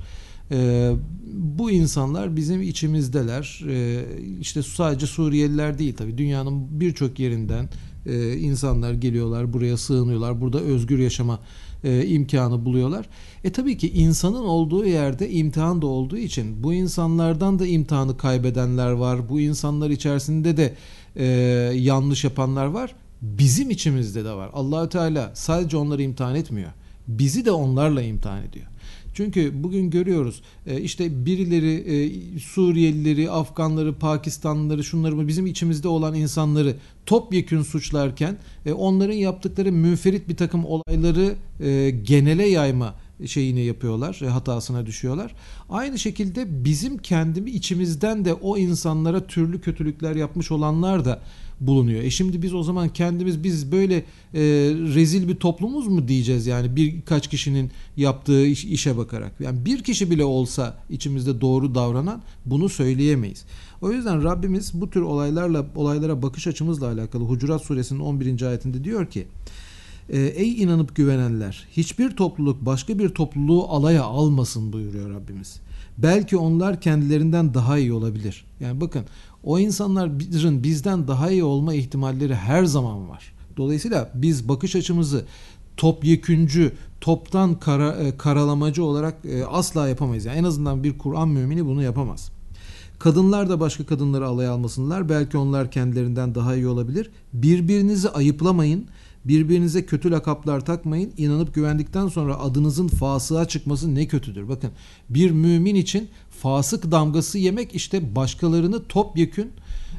bu insanlar bizim içimizdeler. İşte sadece Suriyeliler değil, tabii dünyanın birçok yerinden insanlar geliyorlar, buraya sığınıyorlar, burada özgür yaşama imkanı buluyorlar. Tabii ki insanın olduğu yerde imtihan da olduğu için bu insanlardan da imtihanı kaybedenler var. Bu insanlar içerisinde de yanlış yapanlar var. Bizim içimizde de var. Allah-u Teala sadece onları imtihan etmiyor, bizi de onlarla imtihan ediyor. Çünkü bugün görüyoruz işte birileri Suriyelileri, Afganları, Pakistanlıları, şunları, bizim içimizde olan insanları topyekün suçlarken onların yaptıkları münferit bir takım olayları genele yayma şeyini yapıyorlar, hatasına düşüyorlar. Aynı şekilde bizim kendi içimizden de o insanlara türlü kötülükler yapmış olanlar da bulunuyor. Şimdi biz o zaman biz böyle rezil bir toplumuz mu diyeceğiz, yani birkaç kişinin yaptığı işe bakarak. Yani bir kişi bile olsa içimizde doğru davranan, bunu söyleyemeyiz. O yüzden Rabbimiz bu tür olaylara bakış açımızla alakalı Hucurat suresinin 11. ayetinde diyor ki: ey inanıp güvenenler, hiçbir topluluk başka bir topluluğu alaya almasın buyuruyor Rabbimiz. Belki onlar kendilerinden daha iyi olabilir. Yani bakın, o insanların bizden daha iyi olma ihtimalleri her zaman var. Dolayısıyla biz bakış açımızı topyeküncü, toptan karalamacı olarak asla yapamayız. Yani en azından bir Kur'an mümini bunu yapamaz. Kadınlar da başka kadınları alaya almasınlar. Belki onlar kendilerinden daha iyi olabilir. Birbirinizi ayıplamayın. Birbirinize kötü lakaplar takmayın. İnanıp güvendikten sonra adınızın fasığa çıkması ne kötüdür. Bakın, bir mümin için fasık damgası yemek işte başkalarını topyekün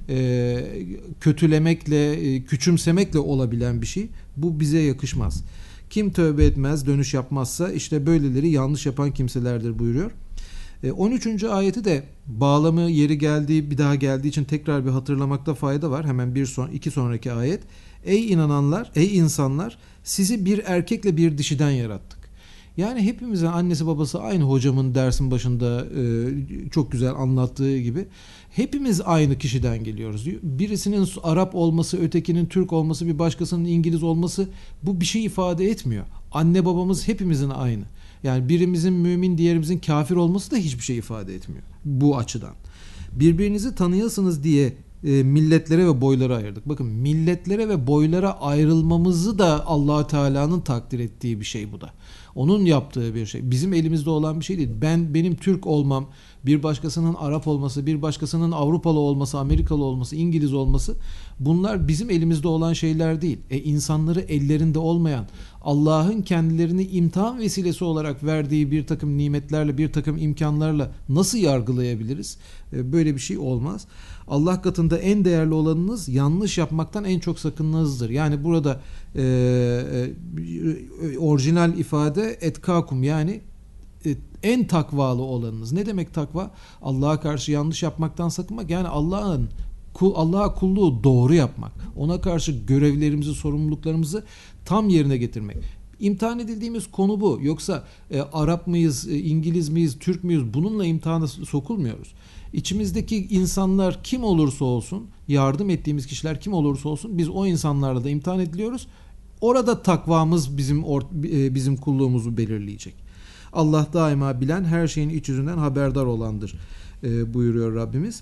kötülemekle, küçümsemekle olabilen bir şey. Bu bize yakışmaz. Kim tövbe etmez, dönüş yapmazsa işte böyleleri yanlış yapan kimselerdir buyuruyor. 13. ayeti de bağlamı yeri bir daha geldiği için tekrar bir hatırlamakta fayda var. Hemen iki sonraki ayet. Ey inananlar, ey insanlar, sizi bir erkekle bir dişiden yarattık. Yani hepimizin annesi babası aynı, hocamın dersin başında çok güzel anlattığı gibi. Hepimiz aynı kişiden geliyoruz. Birisinin Arap olması, ötekinin Türk olması, bir başkasının İngiliz olması bu bir şey ifade etmiyor. Anne babamız hepimizin aynı. Yani birimizin mümin, diğerimizin kafir olması da hiçbir şey ifade etmiyor bu açıdan. Birbirinizi tanıyasınız diye milletlere ve boylara ayırdık. Bakın, milletlere ve boylara ayrılmamızı da Allah Teala'nın takdir ettiği bir şey bu da. Onun yaptığı bir şey. Bizim elimizde olan bir şey değil. Benim Türk olmam, bir başkasının Arap olması, bir başkasının Avrupalı olması, Amerikalı olması, İngiliz olması, bunlar bizim elimizde olan şeyler değil. İnsanları ellerinde olmayan, Allah'ın kendilerini imtihan vesilesi olarak verdiği bir takım nimetlerle, bir takım imkanlarla nasıl yargılayabiliriz? Böyle bir şey olmaz. Allah katında en değerli olanınız yanlış yapmaktan en çok sakınınızdır. Yani burada orijinal ifade etkakum, yani en takvalı olanınız. Ne demek takva? Allah'a karşı yanlış yapmaktan sakınmak. Yani Allah'a kulluğu doğru yapmak. Ona karşı görevlerimizi, sorumluluklarımızı tam yerine getirmek. İmtihan edildiğimiz konu bu. Yoksa Arap mıyız, İngiliz miyiz, Türk müyüz? Bununla imtihana sokulmuyoruz. İçimizdeki insanlar kim olursa olsun, yardım ettiğimiz kişiler kim olursa olsun, biz o insanlarla da imtihan ediliyoruz. Orada takvamız bizim kulluğumuzu belirleyecek. Allah daima bilen, her şeyin iç yüzünden haberdar olandır buyuruyor Rabbimiz.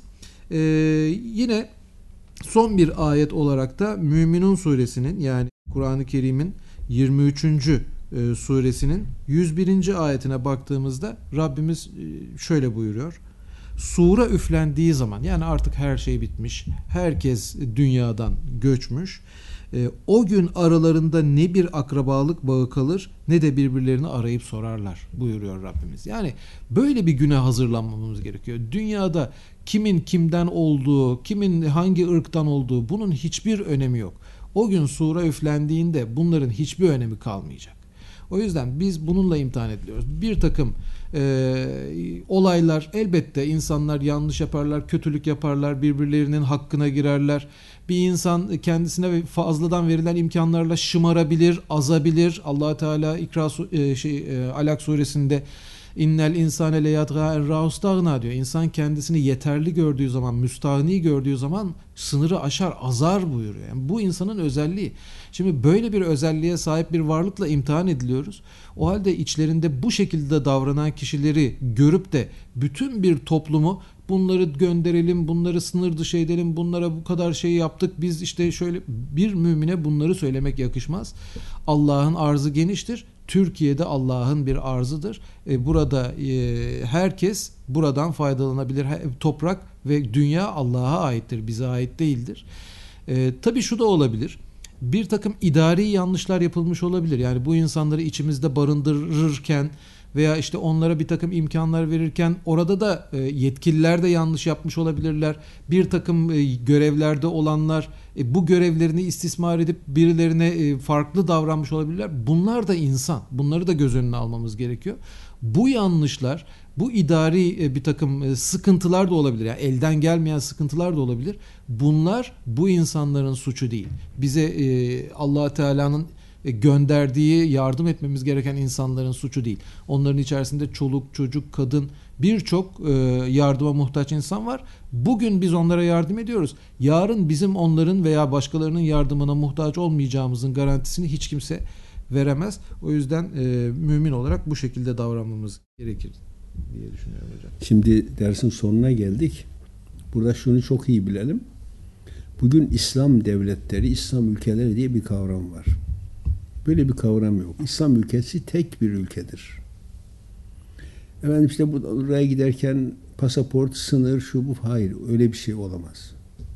Yine son bir ayet olarak da Müminun suresinin, yani Kur'an-ı Kerim'in 23. suresinin 101. ayetine baktığımızda Rabbimiz şöyle buyuruyor. Sura üflendiği zaman, yani artık her şey bitmiş, herkes dünyadan göçmüş, o gün aralarında ne bir akrabalık bağı kalır ne de birbirlerini arayıp sorarlar buyuruyor Rabbimiz. Yani böyle bir güne hazırlanmamız gerekiyor. Dünyada kimin kimden olduğu, kimin hangi ırktan olduğu, bunun hiçbir önemi yok. O gün sura üflendiğinde bunların hiçbir önemi kalmayacak. O yüzden biz bununla imtihan ediliyoruz. Bir takım olaylar, elbette insanlar yanlış yaparlar, kötülük yaparlar, birbirlerinin hakkına girerler. Bir insan kendisine fazladan verilen imkanlarla şımarabilir, azabilir. Allah Teala Alak suresinde İnnel insane le yatgâ en râhustâgnâ diyor. İnsan kendisini yeterli gördüğü zaman, müstahni gördüğü zaman sınırı aşar, azar buyuruyor. Yani bu insanın özelliği. Şimdi böyle bir özelliğe sahip bir varlıkla imtihan ediliyoruz. O halde içlerinde bu şekilde davranan kişileri görüp de bütün bir toplumu bunları gönderelim, bunları sınır dışı edelim, bunlara bu kadar şey yaptık, biz işte şöyle, bir mümine bunları söylemek yakışmaz. Allah'ın arzı geniştir. Türkiye'de Allah'ın bir arzıdır. Burada herkes buradan faydalanabilir. Toprak ve dünya Allah'a aittir, bize ait değildir. Tabii şu da olabilir. Bir takım idari yanlışlar yapılmış olabilir. Yani bu insanları içimizde barındırırken veya işte onlara bir takım imkanlar verirken orada da yetkililer de yanlış yapmış olabilirler. Bir takım görevlerde olanlar bu görevlerini istismar edip birilerine farklı davranmış olabilirler. Bunlar da insan. Bunları da göz önüne almamız gerekiyor. Bu yanlışlar, bu idari bir takım sıkıntılar da olabilir. Yani elden gelmeyen sıkıntılar da olabilir. Bunlar bu insanların suçu değil. Bize Allah Teala'nın gönderdiği, yardım etmemiz gereken insanların suçu değil. Onların içerisinde çoluk, çocuk, kadın, birçok yardıma muhtaç insan var. Bugün biz onlara yardım ediyoruz. Yarın bizim onların veya başkalarının yardımına muhtaç olmayacağımızın garantisini hiç kimse veremez. O yüzden mümin olarak bu şekilde davranmamız gerekir diye düşünüyorum hocam.
Şimdi dersin sonuna geldik. Burada şunu çok iyi bilelim. Bugün İslam devletleri, İslam ülkeleri diye bir kavram var. Böyle bir kavram yok. İslam ülkesi tek bir ülkedir. Efendim işte buraya giderken pasaport, sınır, şu bu. Hayır, öyle bir şey olamaz.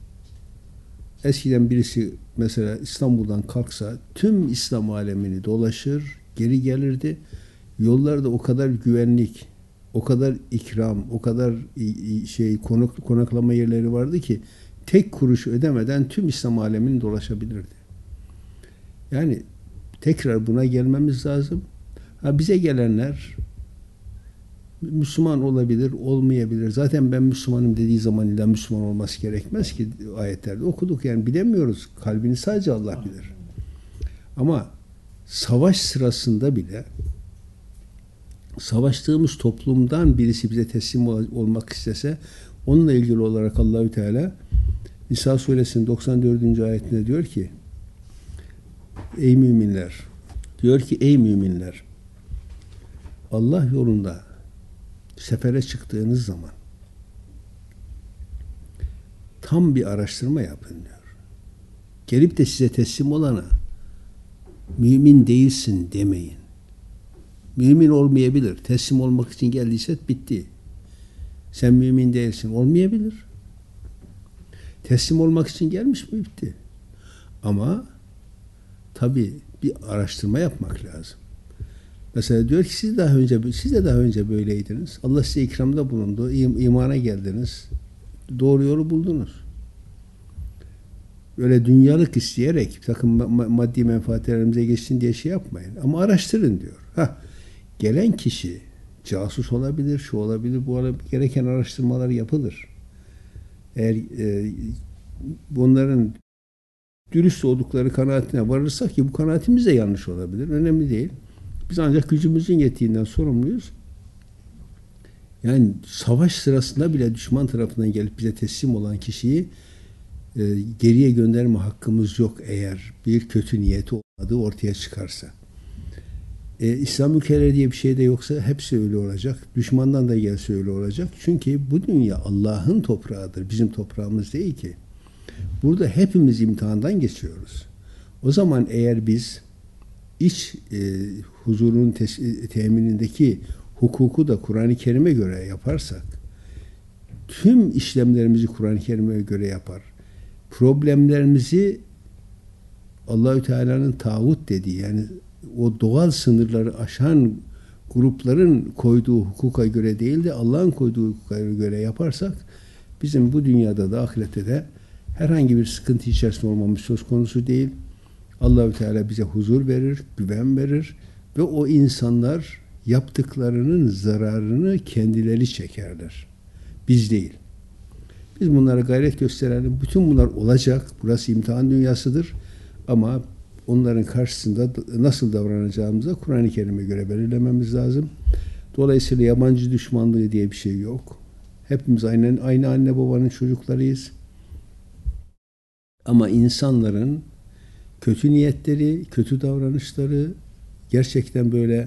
Eskiden birisi mesela İstanbul'dan kalksa tüm İslam alemini dolaşır, geri gelirdi. Yollarda o kadar güvenlik, o kadar ikram, o kadar konaklama yerleri vardı ki tek kuruş ödemeden tüm İslam alemini dolaşabilirdi. Yani tekrar buna gelmemiz lazım. Bize gelenler Müslüman olabilir, olmayabilir. Zaten ben Müslümanım dediği zaman illa Müslüman olması gerekmez ki, ayetlerde okuduk. Yani bilemiyoruz. Kalbini sadece Allah bilir. Ama savaş sırasında bile savaştığımız toplumdan birisi bize teslim olmak istese, onunla ilgili olarak Allahü Teala Nisa suresinin 94. ayetinde diyor ki, ey müminler, diyor ki ey müminler, Allah yolunda sefere çıktığınız zaman tam bir araştırma yapın diyor. Gelip de size teslim olana mümin değilsin demeyin. Mümin olmayabilir. Teslim olmak için geldiyse bitti. Sen mümin değilsin. Olmayabilir. Teslim olmak için gelmiş mi? Bitti. Ama tabii bir araştırma yapmak lazım. Mesela diyor ki siz de daha önce böyleydiniz. Allah size ikramda bulundu. İmana geldiniz. Doğru yolu buldunuz. Öyle dünyalık isteyerek bir takım maddi menfaatlerimize geçsin diye şey yapmayın. Ama araştırın diyor. Gelen kişi casus olabilir, şu olabilir, bu olabilir. Gereken araştırmalar yapılır. Eğer bunların dürüst oldukları kanaatine varırsak, ki bu kanaatimiz de yanlış olabilir. Önemli değil. Biz ancak gücümüzün yettiğinden sorumluyuz. Yani savaş sırasında bile düşman tarafından gelip bize teslim olan kişiyi geriye gönderme hakkımız yok, eğer bir kötü niyeti olmadığı ortaya çıkarsa. İslam ülkeleri diye bir şey de yoksa hepsi öyle olacak. Düşmandan da gelse öyle olacak. Çünkü bu dünya Allah'ın toprağıdır. Bizim toprağımız değil ki. Burada hepimiz imtihandan geçiyoruz. O zaman eğer biz iç huzurun teminindeki hukuku da Kur'an-ı Kerim'e göre yaparsak, tüm işlemlerimizi Kur'an-ı Kerim'e göre yapar. Problemlerimizi Allahü Teala'nın tağut dediği, yani o doğal sınırları aşan grupların koyduğu hukuka göre değil de Allah'ın koyduğu hukuka göre yaparsak, bizim bu dünyada da ahirette de herhangi bir sıkıntı içerisinde olmamız söz konusu değil. Allahü Teala bize huzur verir, güven verir ve o insanlar yaptıklarının zararını kendileri çekerler. Biz değil. Biz bunlara gayret gösterelim. Bütün bunlar olacak. Burası imtihan dünyasıdır. Ama onların karşısında nasıl davranacağımıza Kur'an-ı Kerim'e göre belirlememiz lazım. Dolayısıyla yabancı düşmanlığı diye bir şey yok. Hepimiz aynı anne babanın çocuklarıyız. Ama insanların kötü niyetleri, kötü davranışları gerçekten böyle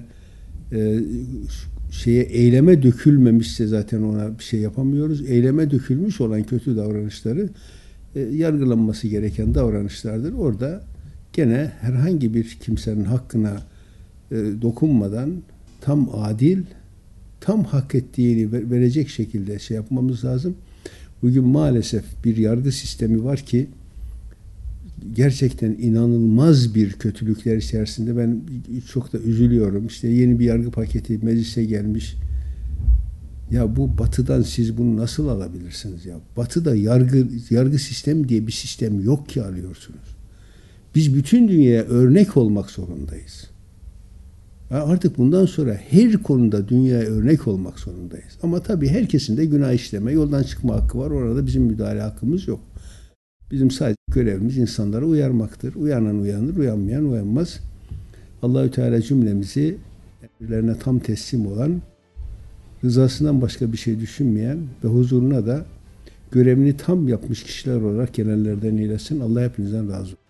eyleme dökülmemişse zaten ona bir şey yapamıyoruz. Eyleme dökülmüş olan kötü davranışları yargılanması gereken davranışlardır. Orada gene herhangi bir kimsenin hakkına dokunmadan tam adil, tam hak ettiğini verecek şekilde şey yapmamız lazım. Bugün maalesef bir yargı sistemi var ki gerçekten inanılmaz bir kötülükler içerisinde. Ben çok da üzülüyorum. İşte yeni bir yargı paketi meclise gelmiş. Ya bu Batı'dan siz bunu nasıl alabilirsiniz ya? Batı'da yargı sistemi diye bir sistem yok ki alıyorsunuz. Biz bütün dünyaya örnek olmak zorundayız. Artık bundan sonra her konuda dünyaya örnek olmak zorundayız. Ama tabii herkesin de günah işleme, yoldan çıkma hakkı var. Orada bizim müdahale hakkımız yok. Bizim sadece görevimiz insanları uyarmaktır. Uyanan uyanır, uyanmayan uyanmaz. Allahü Teala cümlemizi emirlerine tam teslim olan, rızasından başka bir şey düşünmeyen ve huzuruna da görevini tam yapmış kişiler olarak gelenlerden eylesin. Allah hepinizden razı olsun.